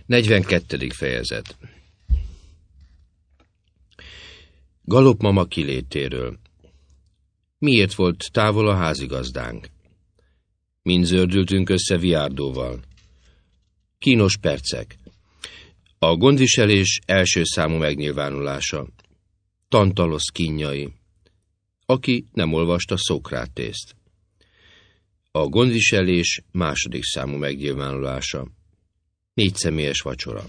42. fejezet. Galopmama kilétéről. Miért volt távol a házigazdánk? Mind zördültünk össze Viárdóval. Kínos percek. A gondviselés első számú megnyilvánulása. Tantalosz kínjai. Aki nem olvasta Szókrátészt. A gondviselés második számú megnyilvánulása. 4 személyes vacsora.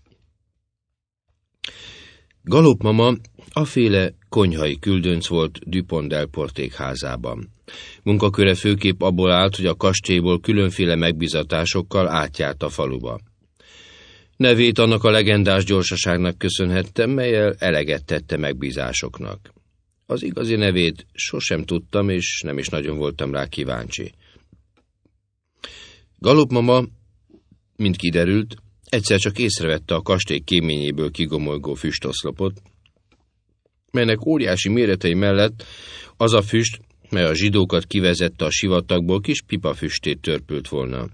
Galopmama aféle konyhai küldönc volt Dupont Delporték házában. Munkaköre főképp abból állt, hogy a kastélyból különféle megbizatásokkal átjárt a faluba. Nevét annak a legendás gyorsaságnak köszönhettem, melyel eleget tette megbízásoknak. Az igazi nevét sosem tudtam, és nem is nagyon voltam rá kíváncsi. Galopmama, mint kiderült, egyszer csak észrevette a kastély kéményéből kigomolygó füstoszlopot, melynek óriási méretei mellett az a füst, mely a zsidókat kivezette a sivatagból, kis pipafüstét törpült volna.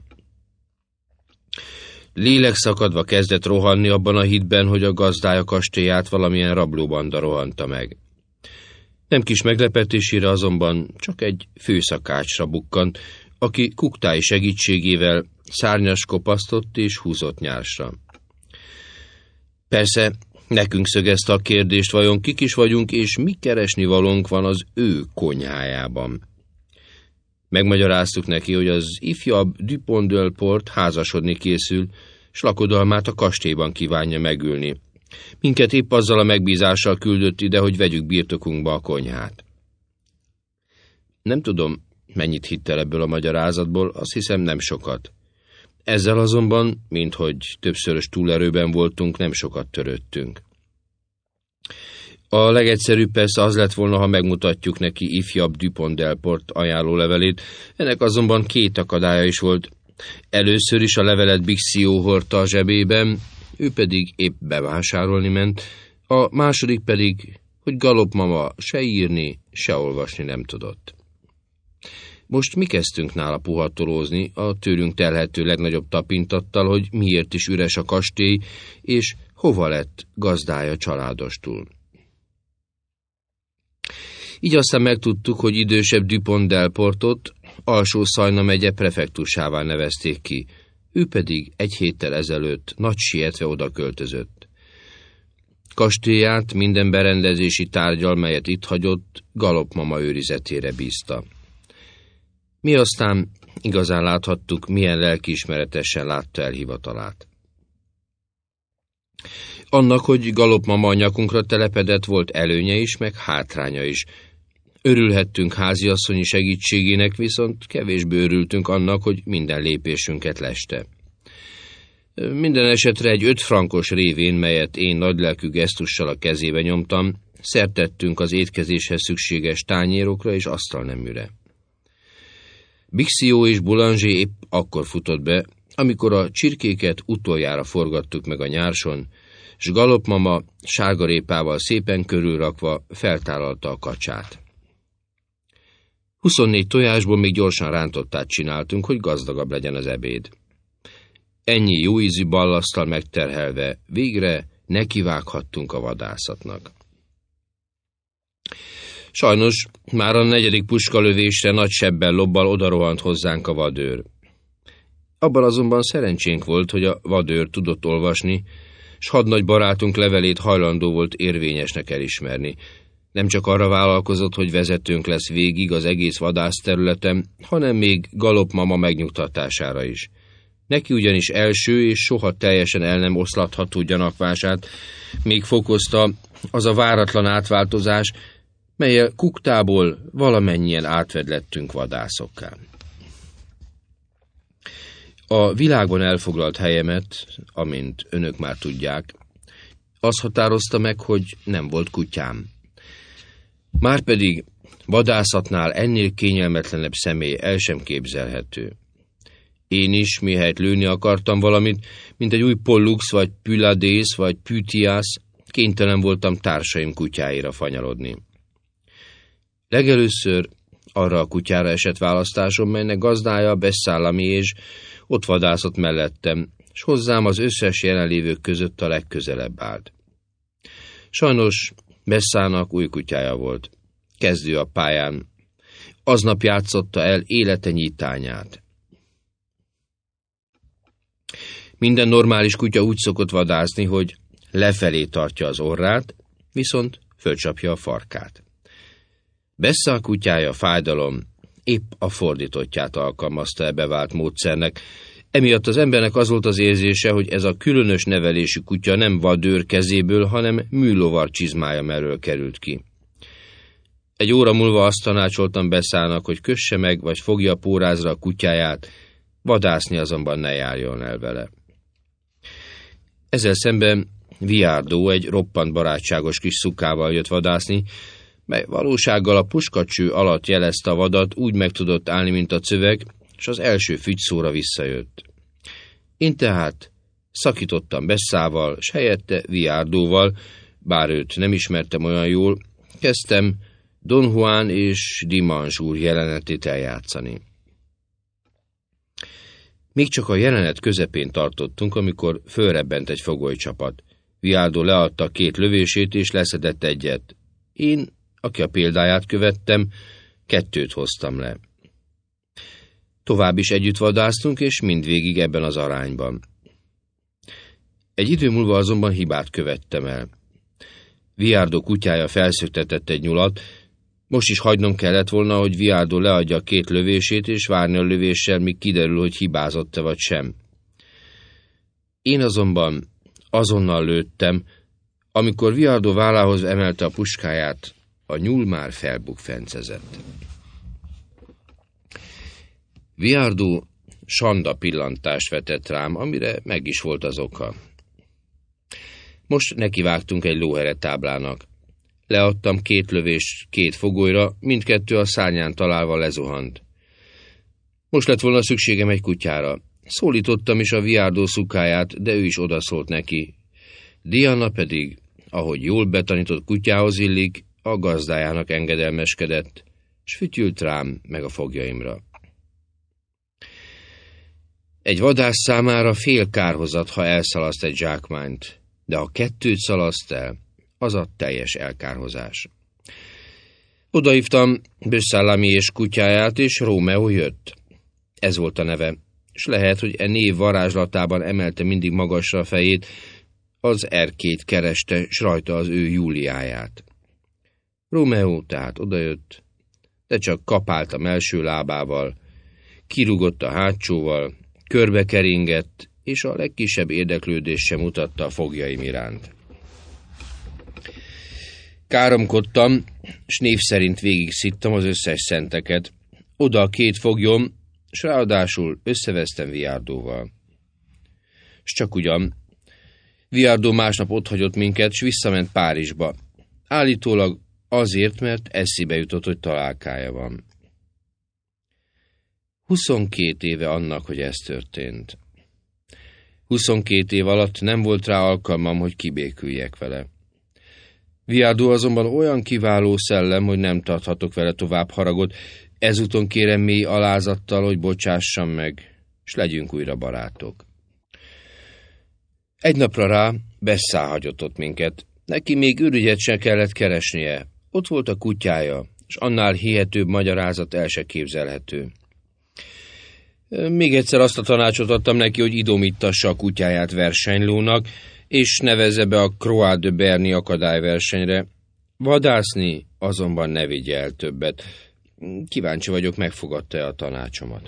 Lélekszakadva kezdett rohanni abban a hitben, hogy a gazdája kastélyát valamilyen rablóbanda rohanta meg. Nem kis meglepetésére azonban csak egy főszakácsra bukkant, aki kuktái segítségével szárnyas kopasztott és húzott nyársra. Persze, nekünk szögezte a kérdést, vajon kik is vagyunk, és mi keresni valónk van az ő konyhájában. Megmagyaráztuk neki, hogy az ifjabb Dupont Delport házasodni készül, s lakodalmát a kastélyban kívánja megülni. Minket épp azzal a megbízással küldött ide, hogy vegyük birtokunkba a konyhát. Nem tudom, mennyit hitt el ebből a magyarázatból, azt hiszem nem sokat. Ezzel azonban, minthogy többszörös túlerőben voltunk, nem sokat törődtünk. A legegyszerűbb persze az lett volna, ha megmutatjuk neki ifjabb Dupont Delport ajánlólevelét, ennek azonban 2 akadálya is volt. Először is a levelet Bixió hordta a zsebében, ő pedig épp bevásárolni ment, a második pedig, hogy Galopmama se írni, se olvasni nem tudott. Most mi kezdtünk nála puhatolózni, a tőlünk telhető legnagyobb tapintattal, hogy miért is üres a kastély, és hova lett gazdája családostul. Így aztán megtudtuk, hogy idősebb Dupont Delportot Alsó-Szajna megye prefektusává nevezték ki, ő pedig 1 héttel ezelőtt nagy sietve oda költözött. Kastélyát minden berendezési tárggyal, melyet itt hagyott, Galopmama őrizetére bízta. Mi aztán igazán láthattuk, milyen lelkiismeretesen látta el hivatalát. Annak, hogy Galopmama a nyakunkra telepedett, volt előnye is, meg hátránya is. Örülhettünk háziasszonyi segítségének, viszont kevésbé örültünk annak, hogy minden lépésünket leste. Minden esetre egy 5 frankos révén, melyet én nagylelkű gesztussal a kezébe nyomtam, szert tettünk az étkezéshez szükséges tányérokra és asztalneműre. Bixió és Boulanger épp akkor futott be, amikor a csirkéket utoljára forgattuk meg a nyárson, s Galopmama sárgarépával szépen körülrakva feltállalta a kacsát. 24 tojásból még gyorsan rántottát csináltunk, hogy gazdagabb legyen az ebéd. Ennyi jóízű ballaszttal megterhelve, végre nekivághattunk a vadászatnak. Sajnos már a 4. puskalövésre nagy sebbel lobbal odarohant hozzánk a vadőr. Abban azonban szerencsénk volt, hogy a vadőr tudott olvasni, s hadnagy barátunk levelét hajlandó volt érvényesnek elismerni. Nem csak arra vállalkozott, hogy vezetőnk lesz végig az egész vadászterületen, hanem még Galopmama megnyugtatására is. Neki ugyanis első és soha teljesen el nem oszlatható gyanakvását még fokozta az a váratlan átváltozás, melyel kuktából valamennyien átvedlettünk vadászokká. A világban elfoglalt helyemet, amint önök már tudják, az határozta meg, hogy nem volt kutyám. Márpedig vadászatnál ennél kényelmetlenebb személy el sem képzelhető. Én is, mihelyt lőni akartam valamit, mint egy új Pollux, vagy Pylades, vagy Pythias, kénytelen voltam társaim kutyáira fanyalodni. Legelőször arra a kutyára esett választásom, melynek gazdája Beszállami, és ott vadászott mellettem, s hozzám az összes jelenlévők között a legközelebb állt. Sajnos Bessának új kutyája volt. Kezdő a pályán. Aznap játszotta el élete nyitányát. Minden normális kutya úgy szokott vadászni, hogy lefelé tartja az orrát, viszont fölcsapja a farkát. Bessá kutyája fájdalom épp a fordítottját alkalmazta e bevált módszernek, emiatt az embernek az volt az érzése, hogy ez a különös nevelésű kutya nem vadőr kezéből, hanem műlovar csizmája mellől került ki. Egy óra múlva azt tanácsoltam Bessának, hogy kösse meg, vagy fogja pórázra a kutyáját, vadászni azonban ne járjon el vele. Ezzel szemben Viardó egy roppant barátságos kis szukával jött vadászni, mely valósággal a puskacső alatt jelezte a vadat, úgy meg tudott állni, mint a cövek, és az első fügyszóra visszajött. Én tehát szakítottam Bessával, s helyette Viardóval, bár őt nem ismertem olyan jól, kezdtem Don Juan és Dimanche úr jelenetét eljátszani. Még csak a jelenet közepén tartottunk, amikor fölrebbent egy fogolycsapat. Viardó leadta 2 lövését és leszedett egyet. Én, aki a példáját követtem, 2 hoztam le. Tovább is együtt vadásztunk, és mindvégig ebben az arányban. Egy idő múlva azonban hibát követtem el. Viardó kutyája felszöktetett egy nyulat, most is hagynom kellett volna, hogy Viardó leadja 2 lövését, és várni a lövéssel, míg kiderül, hogy hibázott-e vagy sem. Én azonban azonnal lőttem, amikor Viardó vállához emelte a puskáját, a nyúl már felbukfencezett. Viardó sanda pillantást vetett rám, amire meg is volt az oka. Most nekivágtunk egy lóheretáblának. Leadtam 2 lövést 2 fogolyra, mindkettő a szárnyán találva lezuhant. Most lett volna szükségem egy kutyára. Szólítottam is a Viardó szukáját, de ő is odaszólt neki. Diana pedig, ahogy jól betanított kutyához illik, a gazdájának engedelmeskedett, s fütyült rám meg a fogjaimra. Egy vadász számára fél kárhozat, ha elszalaszt egy zsákmányt, de ha 2 szalaszt el, az a teljes elkárhozás. Odahívtam Bösszálami és kutyáját, és Rómeó jött. Ez volt a neve, s lehet, hogy e név varázslatában emelte mindig magasra a fejét, az erkét kereste, s rajta az ő Júliáját. Rómeó tehát odajött, de csak kapált a mellső lábával, kirúgott a hátsóval, körbekeringett, és a legkisebb érdeklődést sem mutatta a fogjaim iránt. Káromkodtam, s név szerint végig szittam az összes szenteket, oda a 2 foglyom, s ráadásul összevesztem Viardóval. S csak ugyan, Viardó másnap otthagyott minket, s visszament Párizsba. Állítólag azért, mert eszébe jutott, hogy találkája van. 22 éve annak, hogy ez történt. 22 év alatt nem volt rá alkalmam, hogy kibéküljek vele. Viardó azonban olyan kiváló szellem, hogy nem tarthatok vele tovább haragot, ezúton kérem mély alázattal, hogy bocsássam meg, s legyünk újra barátok. Egy napra rá Bessá hagyott ott minket. Neki még ürügyet sem kellett keresnie. Ott volt a kutyája, s annál hihetőbb magyarázat el se képzelhető. Még egyszer azt a tanácsot adtam neki, hogy idomítassa a kutyáját versenylónak, és nevezze be a Croix de Berny akadályversenyre. Vadászni azonban ne vigye el többet. Kíváncsi vagyok, megfogadta-e a tanácsomat.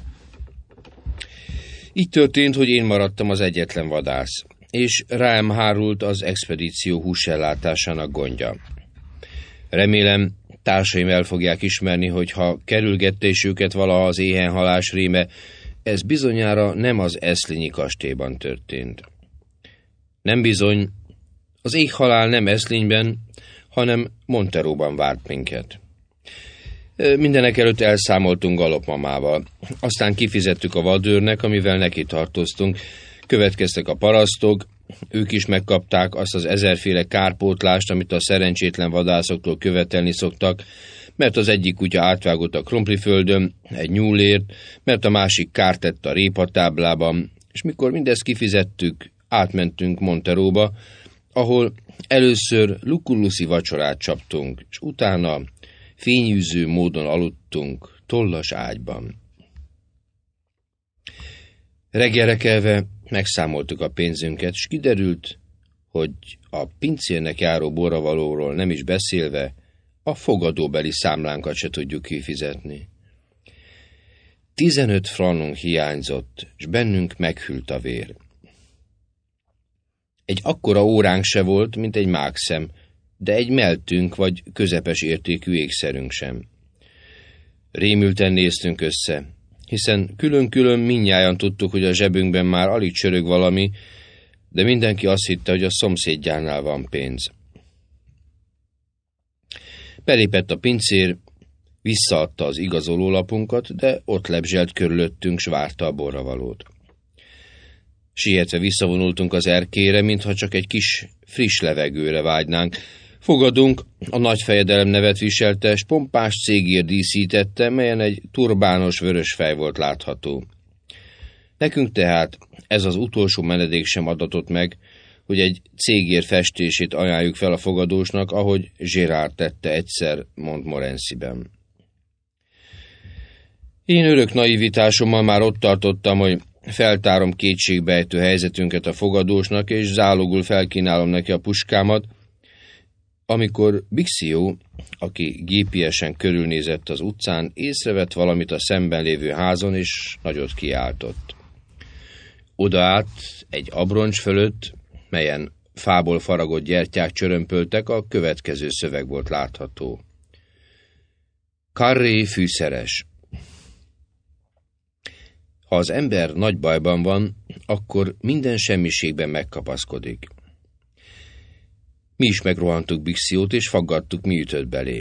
Így történt, hogy én maradtam az egyetlen vadász, és rám hárult az expedíció húsellátásának gondja. Remélem, társaim el fogják ismerni, hogy ha kerülgette is őket valaha az éhenhalás réme, ez bizonyára nem az Eszlényi kastélyban történt. Nem bizony, az éhhalál nem Eszlényben, hanem Monteróban várt minket. Mindenek előtt elszámoltunk Galopmamával, aztán kifizettük a vadőrnek, amivel neki tartoztunk, következtek a parasztok, ők is megkapták azt az 1000-féle kárpótlást, amit a szerencsétlen vadászoktól követelni szoktak, mert az egyik kutya átvágott a krumpliföldön egy nyúlért, mert a másik kárt tett a répatáblában, és mikor mindezt kifizettük, átmentünk Monteróba, ahol először lukulluszi vacsorát csaptunk, és utána fényűző módon aludtunk tollas ágyban. Reggelre kelve megszámoltuk a pénzünket, és kiderült, hogy a pincérnek járó borravalóról nem is beszélve, a fogadóbeli számlánkat se tudjuk kifizetni. 15 frankunk hiányzott, és bennünk meghűlt a vér. Egy akkora óránk se volt, mint egy mágszem, de egy meltünk vagy közepes értékű ékszerünk sem. Rémülten néztünk össze, hiszen külön-külön mindnyájan tudtuk, hogy a zsebünkben már alig csörög valami, de mindenki azt hitte, hogy a szomszédjánál van pénz. Belépett a pincér, visszaadta az igazolólapunkat, de ott lebzselt körülöttünk, s várta a borravalót. Sietve visszavonultunk az erkélyre, mintha csak egy kis friss levegőre vágynánk. Fogadunk a nagy fejedelem nevet viselte, s pompás cégér díszítette, melyen egy turbános vörös fej volt látható. Nekünk tehát ez az utolsó menedék sem adatott meg, hogy egy cégér festését ajánljuk fel a fogadósnak, ahogy Gérard tette egyszer Montmorencyben. Én örök naivitásommal már ott tartottam, hogy feltárom kétségbejtő helyzetünket a fogadósnak, és zálogul felkínálom neki a puskámat, amikor Bixiou, aki gépiesen körülnézett az utcán, észrevett valamit a szemben lévő házon, és nagyot kiáltott. Odaállt egy abroncs fölött, melyen fából faragott gyertyák csörömpöltek, a következő szöveg volt látható. Carré fűszeres. Ha az ember nagy bajban van, akkor minden semmiségben megkapaszkodik. Mi is megrohantuk Bixiót, és faggattuk, mi ütött belé.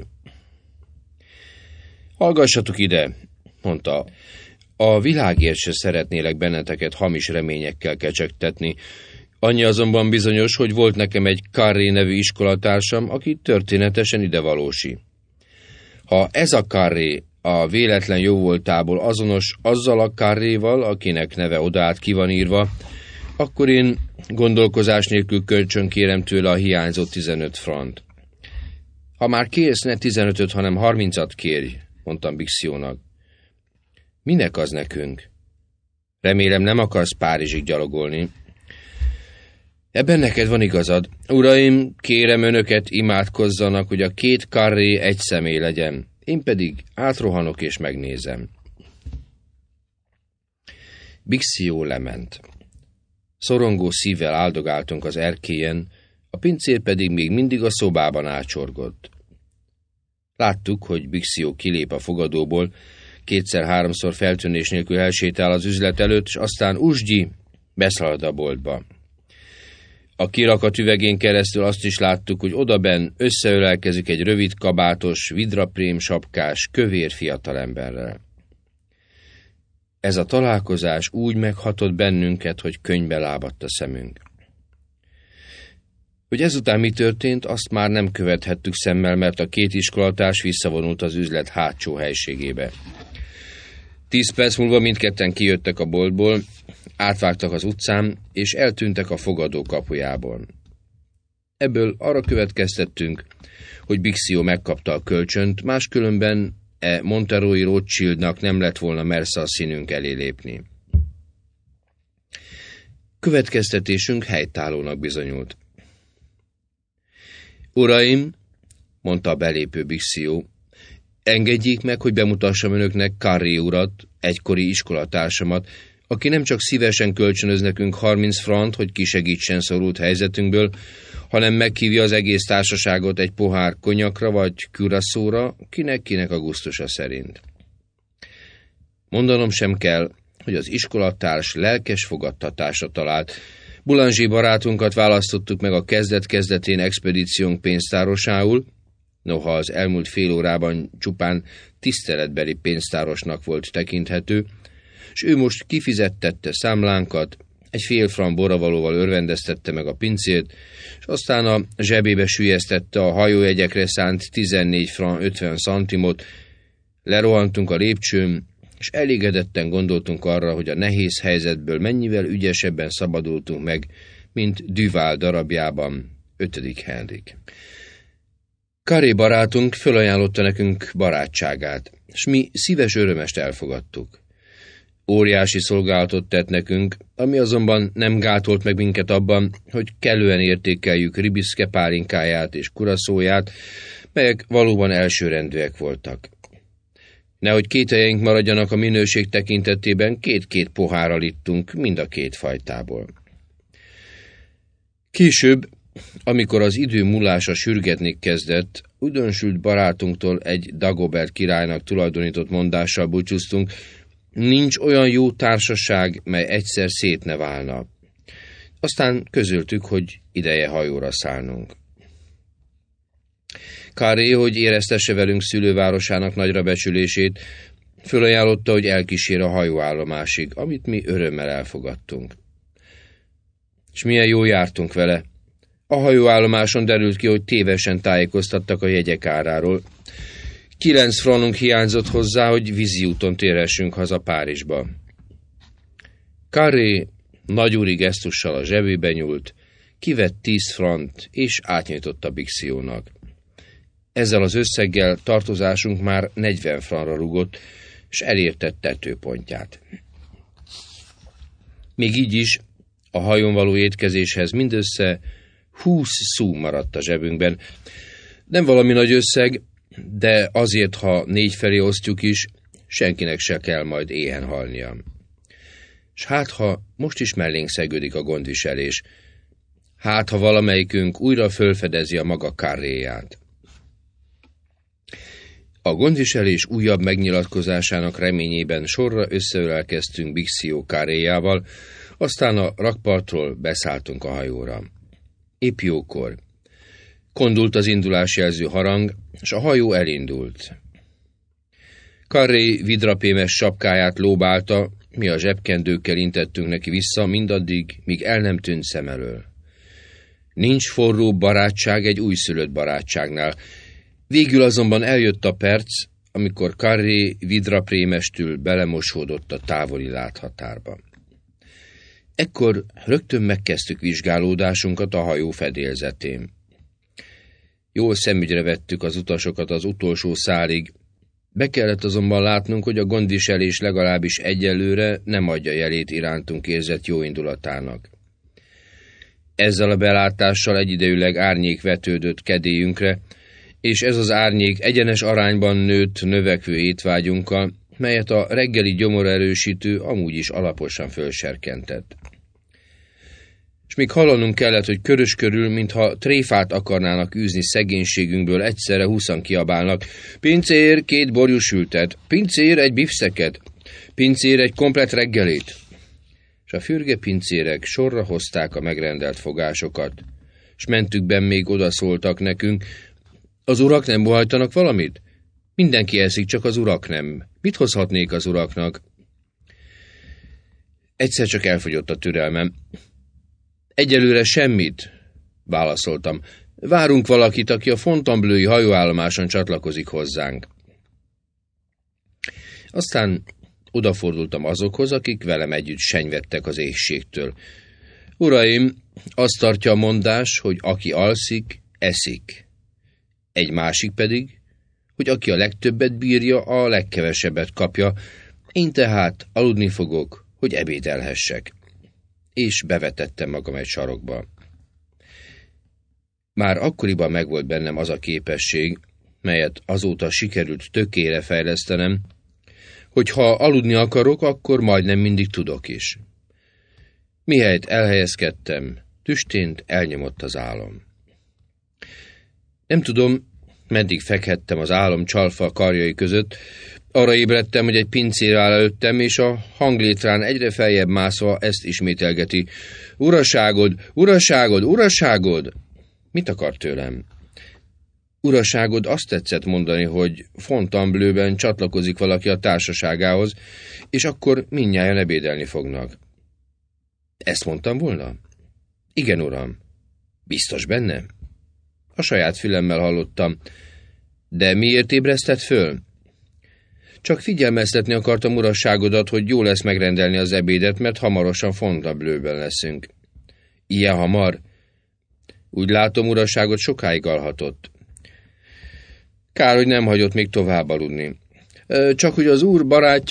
Hallgassatok ide, mondta. A világért se szeretnélek benneteket hamis reményekkel kecsegtetni. Annyi azonban bizonyos, hogy volt nekem egy Carré nevű iskolatársam, aki történetesen idevalósi. Ha ez a Carré a véletlen jóvoltából azonos azzal a Carréval, akinek neve odaát ki van írva, akkor én gondolkozás nélkül kölcsön kérem tőle a hiányzott 15 frant. Ha már kérsz, ne 15-öt, hanem 30-at kérj, mondtam Bixiónak. Minek az nekünk? Remélem nem akarsz Párizsig gyalogolni. Ebben neked van igazad. Uraim, kérem önöket, imádkozzanak, hogy a 2 Carré egy személy legyen. Én pedig átrohanok és megnézem. Bixiou lement. Szorongó szívvel áldogáltunk az erkélyen, a pincér pedig még mindig a szobában ácsorgott. Láttuk, hogy Bixiou kilép a fogadóból, 2-3-szor feltűnés nélkül elsétál az üzlet előtt, és aztán usgyi, beszalad a boltba. A kirakat üvegén keresztül azt is láttuk, hogy odabenn összeölelkezik egy rövid kabátos, vidraprém sapkás, kövér fiatalemberrel. Ez a találkozás úgy meghatott bennünket, hogy könnybe lábadt a szemünk. Hogy ezután mi történt, azt már nem követhettük szemmel, mert a 2 iskolatárs visszavonult az üzlet hátsó helységébe. 10 perc múlva mindketten kijöttek a boltból, átvágtak az utcán, és eltűntek a fogadó kapujából. Ebből arra következtettünk, hogy Bixiou megkapta a kölcsönt, máskülönben Monterói Rothschildnak nem lett volna mersze a színünk elé lépni. Következtetésünk helytállónak bizonyult. Uraim, mondta a belépő Bixiou, engedjék meg, hogy bemutassam önöknek Carré urat, egykori iskolatársamat, aki nem csak szívesen kölcsönöz nekünk 30 frant, hogy kisegítsen szorult helyzetünkből, hanem meghívja az egész társaságot egy pohár konyakra vagy curacóra, kinek a gusztusa szerint. Mondanom sem kell, hogy az iskolatárs lelkes fogadtatásra talált. Boulanger barátunkat választottuk meg a kezdet-kezdetén expedíciónk pénztárosául, noha az elmúlt fél órában csupán tiszteletbeli pénztárosnak volt tekinthető, és ő most kifizettette számlánkat, egy fél frank borravalóval örvendeztette meg a pincét, és aztán a zsebébe süllyesztette a hajójegyekre szánt 14 frank 50 centimot, lerohantunk a lépcsőn, és elégedetten gondoltunk arra, hogy a nehéz helyzetből mennyivel ügyesebben szabadultunk meg, mint Duval darabjában 5. Henrik. Carré barátunk fölajánlotta nekünk barátságát, s mi szíves örömest elfogadtuk. Óriási szolgálatot tett nekünk, ami azonban nem gátolt meg minket abban, hogy kellően értékeljük ribiszke pálinkáját és kuraszóját, melyek valóban elsőrendűek voltak. Nehogy kételjeink maradjanak a minőség tekintetében, 2-2 pohárral ittunk mind a 2 fajtából. Később, amikor az idő múlása sürgetni kezdett, újdonsült barátunktól egy Dagobert királynak tulajdonított mondással búcsúztunk: nincs olyan jó társaság, mely egyszer szét ne válna. Aztán közöltük, hogy ideje hajóra szállnunk. Carré, hogy éreztesse velünk szülővárosának nagyra becsülését, fölajánlotta, hogy elkísér a hajóállomásig, amit mi örömmel elfogadtunk. És milyen jól jártunk vele. A hajóállomáson derült ki, hogy tévesen tájékoztattak a jegyek áráról. 9 frankunk hiányzott hozzá, hogy vízi úton térhessünk haza Párizsba. Carré nagyúri gesztussal a zsebébe nyúlt, kivett 10 frankt és átnyújtott a Bixiónak. Ezzel az összeggel tartozásunk már 40 frankra rúgott, és elérte tetőpontját. Még így is a hajón való étkezéshez mindössze 20 szú maradt a zsebünkben. Nem valami nagy összeg, de azért, ha 4 felé osztjuk is, senkinek se kell majd éhen halnia. S hát, ha most is mellénk szegődik a gondviselés, hát, ha valamelyikünk újra fölfedezi a maga Carréját. A gondviselés újabb megnyilatkozásának reményében sorra összeölelkeztünk Bixió Carréjával, aztán a rakpartról beszálltunk a hajóra. Épp jókor. Kondult az indulásjelző harang, és a hajó elindult. Carré vidrapémes sapkáját lóbálta, mi a zsebkendőkkel intettünk neki vissza, mindaddig, míg el nem tűnt szem elől. Nincs forróbb barátság egy újszülött barátságnál. Végül azonban eljött a perc, amikor Carré vidraprémestül belemosódott a távoli láthatárba. Ekkor rögtön megkezdtük vizsgálódásunkat a hajó fedélzetén. Jól szemügyre vettük az utasokat az utolsó szálig, be kellett azonban látnunk, hogy a gondviselés legalábbis egyelőre nem adja jelét irántunk érzett jóindulatának. Ezzel a belátással egyidejűleg árnyék vetődött kedélyünkre, és ez az árnyék egyenes arányban nőtt növekvő étvágyunkkal, melyet a reggeli gyomorerősítő amúgy is alaposan fölserkentett. És még hallanunk kellett, hogy körös körül, mintha tréfát akarnának űzni szegénységünkből, egyszerre 20-an kiabálnak: pincér, 2 borjusültet, pincér, egy bifszeket, pincér, egy komplett reggelét. És a fürge pincérek sorra hozták a megrendelt fogásokat, és mentükben még odaszóltak nekünk: az urak nem bohajtanak valamit? Mindenki eszik, csak az urak nem. Mit hozhatnék az uraknak? Egyszer csak elfogyott a türelmem. Egyelőre semmit, válaszoltam. Várunk valakit, aki a Fontainebleau-i hajóállomáson csatlakozik hozzánk. Aztán odafordultam azokhoz, akik velem együtt senyvedtek az éhségtől. Uraim, azt tartja a mondás, hogy aki alszik, eszik. Egy másik pedig, hogy aki a legtöbbet bírja, a legkevesebbet kapja, én tehát aludni fogok, hogy ebédelhessek. És bevetettem magam egy sarokba. Már akkoriban megvolt bennem az a képesség, melyet azóta sikerült tökére fejlesztenem, hogy ha aludni akarok, akkor majdnem mindig tudok is. Mihelyt elhelyezkedtem, tüstént elnyomott az álom. Nem tudom, meddig fekhettem az álom csalfa karjai között, arra ébredtem, hogy egy pincér áll előttem, és a hanglétrán egyre feljebb mászva ezt ismételgeti: uraságod, uraságod, uraságod! Mit akar tőlem? Uraságod, azt tetszett mondani, hogy Fontainebleau-ben csatlakozik valaki a társaságához, és akkor mindnyájan ebédelni fognak. Ezt mondtam volna? Igen, uram. Biztos benne? A saját fülemmel hallottam. De miért ébresztett föl? Csak figyelmeztetni akartam urazságodat, hogy jó lesz megrendelni az ebédet, mert hamarosan Fontainebleauban leszünk. Ilyen hamar? Úgy látom, urazságot sokáig alhatott. Kár, hogy nem hagyott még tovább aludni. Csak hogy az úr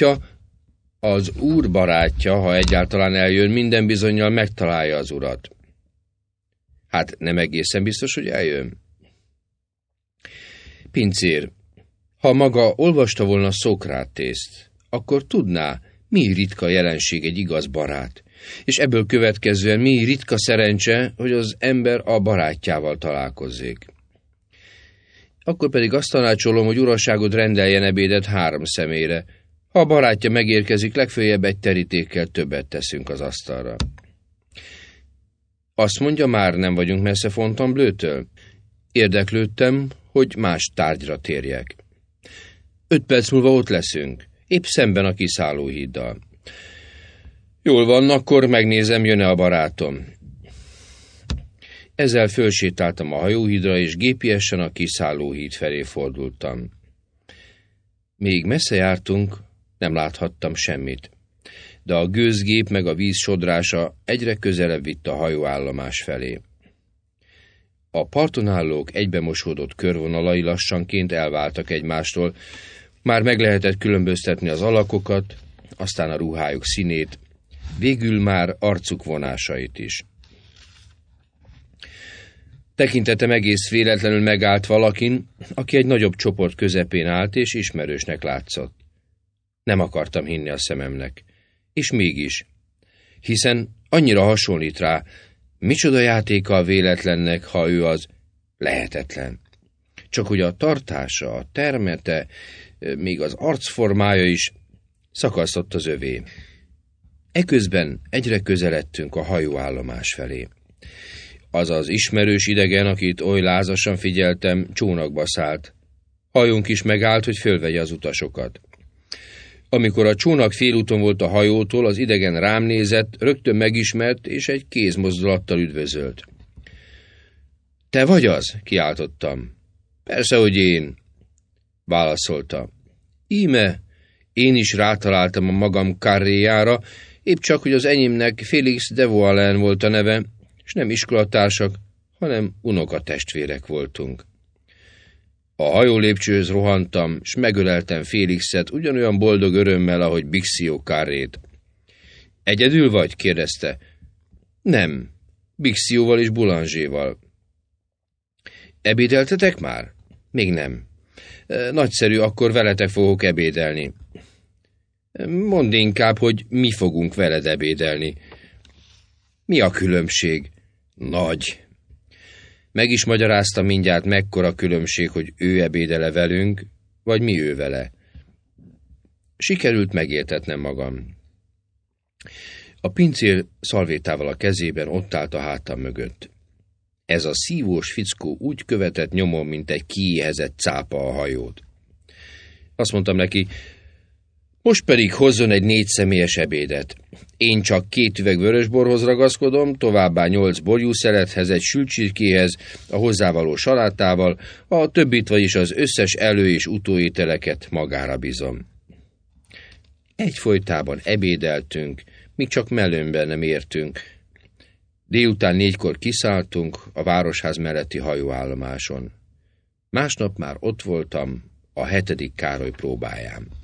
barátja, ha egyáltalán eljön, minden bizonnyal megtalálja az urat. Hát nem egészen biztos, hogy eljön. Pincér, ha maga olvasta volna Szókrátészt, akkor tudná, mi ritka jelenség egy igaz barát, és ebből következően mi ritka szerencse, hogy az ember a barátjával találkozzék. Akkor pedig azt tanácsolom, hogy urazságod rendeljen ebédet 3 személyre. Ha a barátja megérkezik, legföljebb egy terítékkel többet teszünk az asztalra. Azt mondja, már nem vagyunk messze Fontainebleau-től? Érdeklődtem, hogy más tárgyra térjek. 5 perc múlva ott leszünk, épp szemben a kiszállóhíddal. Jól van, akkor megnézem, jön-e a barátom. Ezzel fölsétáltam a hajóhídra, és gépiesen a kiszállóhíd felé fordultam. Még messze jártunk, nem láthattam semmit, de a gőzgép meg a víz sodrása egyre közelebb vitt a hajóállomás felé. A parton állók egybemosódott körvonalai lassanként elváltak egymástól, már meg lehetett különböztetni az alakokat, aztán a ruhájuk színét, végül már arcuk vonásait is. Tekintetem egész véletlenül megállt valakin, aki egy nagyobb csoport közepén állt és ismerősnek látszott. Nem akartam hinni a szememnek, és mégis, hiszen annyira hasonlít rá, micsoda játéka a véletlennek, ha ő az lehetetlen. Csak hogy a tartása, a termete, még az arcformája is szakasztott az övé. Eközben egyre közeledtünk a hajóállomás felé. Az az ismerős idegen, akit oly lázasan figyeltem, csónakba szállt. Hajónk is megállt, hogy fölvegye az utasokat. Amikor a csónak félúton volt a hajótól, az idegen rám nézett, rögtön megismert, és egy kézmozdulattal üdvözölt. Te vagy az? Kiáltottam. Persze, hogy én, válaszolta. Íme, én is rátaláltam a magam karréjára, épp csak, hogy az enyémnek Félix de Vaualin volt a neve, és nem iskolatársak, hanem unokatestvérek voltunk. A hajó lépcsőhöz rohantam, s megöleltem Félixet ugyanolyan boldog örömmel, ahogy Bixio Carrét. Egyedül vagy? Kérdezte. Nem, Bixioval és Boulangéval. Ebédeltetek már? Még nem. Nagyszerű, akkor veletek fogok ebédelni. Mondd inkább, hogy mi fogunk veled ebédelni. Mi a különbség? Nagy. Meg is magyaráztam mindjárt, mekkora különbség, hogy ő ebédele velünk, vagy mi ő vele. Sikerült megértetnem magam. A pincér szalvétával a kezében ott állt a hátam mögött. Ez a szívós fickó úgy követett nyomon, mint egy kiéhezett cápa a hajót. Azt mondtam neki, most pedig hozzon egy 4 személyes ebédet. Én csak 2 üveg vörösborhoz ragaszkodom, továbbá 8 borjúszelethez, egy sülcsirkéhez, a hozzávaló salátával, a többit, vagyis az összes elő- és utóételeket magára bízom. Egyfolytában ebédeltünk, míg csak mellőmben nem értünk. Délután 4-kor kiszálltunk a városház melletti hajóállomáson. Másnap már ott voltam a 7. Károly próbáján.